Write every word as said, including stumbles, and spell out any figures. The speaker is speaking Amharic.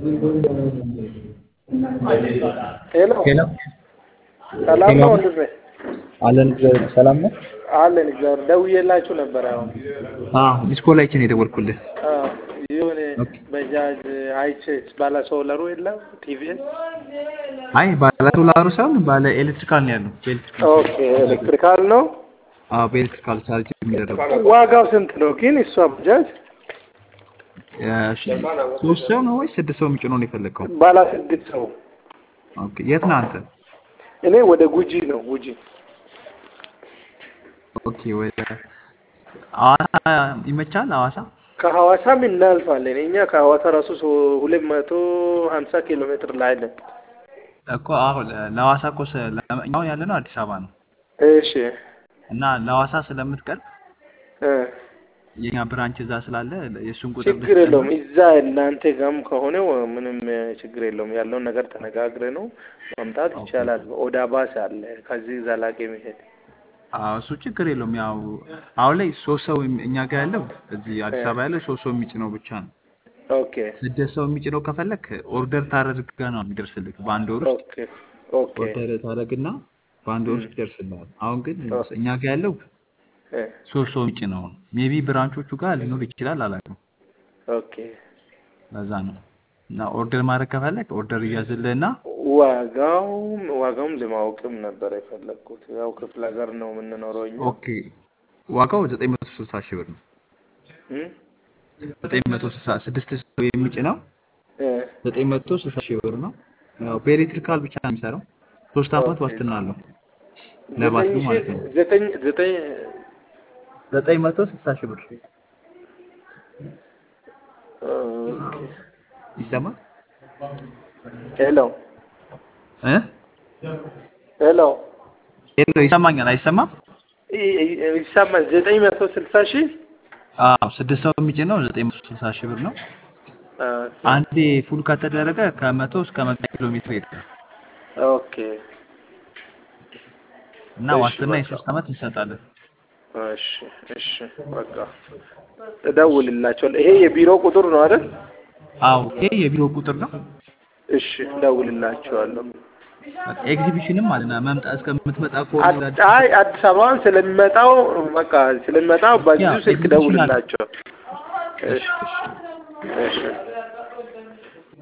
ሄሎ ሄሎ ሰላም ሄሎ ነው ወንድሜ? አለን ሰላም ነው። አለን እግዚአብሔር። ደውዬላችሁ ነበር አሁን። አዎ ዲስኮላይችን የደወልኩልህ። አዎ የሆነ ኦኬ። በጃጅ አይቼስ ባለ ሶላሩ የለም ቲቪኤስ። አይ ባለ ሶላሩ ሳይሆን ባለ ኤሌክትሪካል ነው ያለው። በኤሌክትሪካል ኦኬ ኤሌክትሪካል ነው። አዎ በኤሌክትሪካል ቻርጅ የሚደረግ። ዋጋው ስንት ነው ግን እሷ በጃጅ? እሺ ሶስት ሰው ነው ወይስ ስድስት ሰው የሚጭነው ነው የፈለከው? ባለ ስድስት ሰው። ኦኬ የት ነህ አንተ? እኔ ወደ ጉጂ ነው ጉጂ። ኦኬ ወደ ሐዋሳ ይመቻል? ሐዋሳ ከሐዋሳም እናልፋለን እኛ ከሐዋሳ ራሱ ሁለት መቶ ሀምሳ ኪሎ ሜትር ላይ ነን እኮ። አሁን ለሐዋሳ እኮ ለኛው ያለነው አዲስ አበባ ነው። እሺ እና ለሐዋሳ ስለምትቀርብ እ የኛ ብራንች እዛ ስላለ የሱን ቁጥር ችግር የለውም። እዛ እናንተ ጋርም ከሆነ ምንም ችግር የለውም። ያለውን ነገር ተነጋግረን ነው ማምጣት ይቻላል። ኦዳ ባስ አለ ከዚህ ዘላቂ መሄድ። አዎ እሱ ችግር የለውም። ያው አሁን ላይ ሶስት ሰው እኛ ጋር ያለው እዚህ አዲስ አበባ ያለው ሶስት ሰው የሚጭነው ብቻ ነው። ኦኬ ስድስት ሰው የሚጭነው ከፈለክ ኦርደር ታደርግና ነው የሚደርስልህ በአንድ ወር ውስጥ። ኦኬ ኦኬ ኦርደር ታደርግና በአንድ ወር ውስጥ ይደርስልሃል። አሁን ግን እኛ ጋር ያለው ሶስት ሰው የሚጭነው ነው። ሜቢ ብራንቾቹ ጋር ሊኖር ይችላል አላውቅም። ኦኬ ለዛ ነው። እና ኦርደር ማድረግ ከፈለክ ኦርደር እያዝልህና ዋጋው ዋጋውም ለማወቅም ነበር የፈለኩት። ያው ክፍለ ሀገር ነው የምንኖረው እኛ። ኦኬ ዋጋው ዘጠኝ መቶ ስልሳ ሺህ ብር ነው። እ ዘጠኝ መቶ ስልሳ ስድስት ሰው የሚጭነው እ ዘጠኝ መቶ ስልሳ ሺህ ብር ነው። ያው በኤሌክትሪካል ብቻ ነው የሚሰራው። ሶስት አመት ዋስትና አለው ለባትሪ ማለት ነው። ዘጠኝ ዘጠኝ ዘጠኝ መቶ ስልሳ ሺህ ብር ይሰማል? ሄሎ እ ሄሎ ሄሎ ይሰማኛል? አይሰማም? ይሰማል። ዘጠኝ መቶ ስልሳ ሺህ አዎ ስድስት ሰው የሚጭነው ዘጠኝ መቶ ስልሳ ሺህ ብር ነው። አንዴ ፉል ከተደረገ ከመቶ እስከ መቶ ኪሎ ሜትር ይሄዳል። ኦኬ እና ዋስትና የሶስት አመት እንሰጣለን። እሺ እሺ በቃ እደውልላቸዋለሁ። ይሄ የቢሮ ቁጥር ነው አይደል? አዎ ይሄ የቢሮ ቁጥር ነው። እሺ እደውልላቸዋለሁ። ኤግዚቢሽንም አለና መምጣት እስከምትመጣ እኮ አይ አዲስ አበባን ስለሚመጣው በቃ ስለሚመጣው በዚህ ስልክ ደውልላቸው። እሺ እሺ